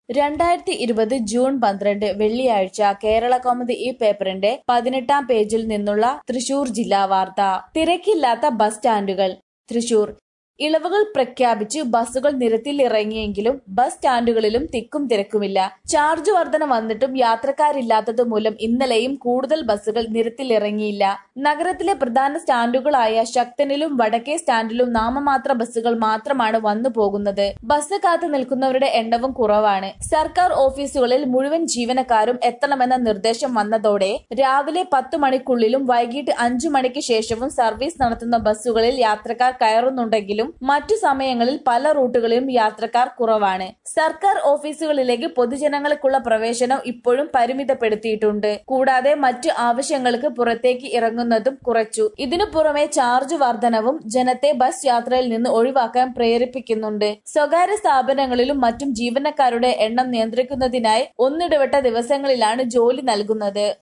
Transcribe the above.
2020 June 12 വെള്ളിയാഴ്ച കേരളകൗമുദി ഈ പേപ്പറിന്റെ 18-ാം പേജിൽ നിന്നുള്ള തൃശൂർ ജില്ലാ വാർത്ത. തിരക്കില്ലാത്ത ബസ് സ്റ്റാൻഡുകൾ. തൃശൂർ ഇളവുകൾ പ്രഖ്യാപിച്ച് ബസ്സുകൾ നിരത്തിലിറങ്ങിയെങ്കിലും ബസ് സ്റ്റാൻഡുകളിലും തിക്കും തിരക്കുമില്ല. ചാർജ് വർധന വന്നിട്ടും യാത്രക്കാരില്ലാത്തതുമൂലം ഇന്നലെയും കൂടുതൽ ബസ്സുകൾ നിരത്തിലിറങ്ങിയില്ല. നഗരത്തിലെ പ്രധാന സ്റ്റാൻഡുകളായ ശക്തനിലും വടക്കേ സ്റ്റാൻഡിലും നാമമാത്ര ബസ്സുകൾ മാത്രമാണ് വന്നു പോകുന്നത്. ബസ് കാത്തു നിൽക്കുന്നവരുടെ എണ്ണവും കുറവാണ്. സർക്കാർ ഓഫീസുകളിൽ മുഴുവൻ ജീവനക്കാരും എത്തണമെന്ന നിർദ്ദേശം വന്നതോടെ രാവിലെ 10 മണിക്കുള്ളിലും വൈകിട്ട് 5 മണിക്ക് ശേഷവും സർവീസ് നടത്തുന്ന ബസ്സുകളിൽ യാത്രക്കാർ കയറുന്നുണ്ടെങ്കിലും മറ്റു സമയങ്ങളിൽ പല റൂട്ടുകളിലും യാത്രക്കാർ കുറവാണ്. സർക്കാർ ഓഫീസുകളിലേക്ക് പൊതുജനങ്ങൾക്കുള്ള പ്രവേശനം ഇപ്പോഴും പരിമിതപ്പെടുത്തിയിട്ടുണ്ട്. കൂടാതെ മറ്റു ആവശ്യങ്ങൾക്ക് പുറത്തേക്ക് ഇറങ്ങുന്നതും കുറച്ചു. ഇതിനു പുറമെ ചാർജ് വർധനവും ജനത്തെ ബസ് യാത്രയിൽ നിന്ന് ഒഴിവാക്കാൻ പ്രേരിപ്പിക്കുന്നുണ്ട്. സ്വകാര്യ സ്ഥാപനങ്ങളിലും മറ്റും ജീവനക്കാരുടെ എണ്ണം നിയന്ത്രിക്കുന്നതിനായി ഒന്നിടവിട്ട ദിവസങ്ങളിലാണ് ജോലി നൽകുന്നത്.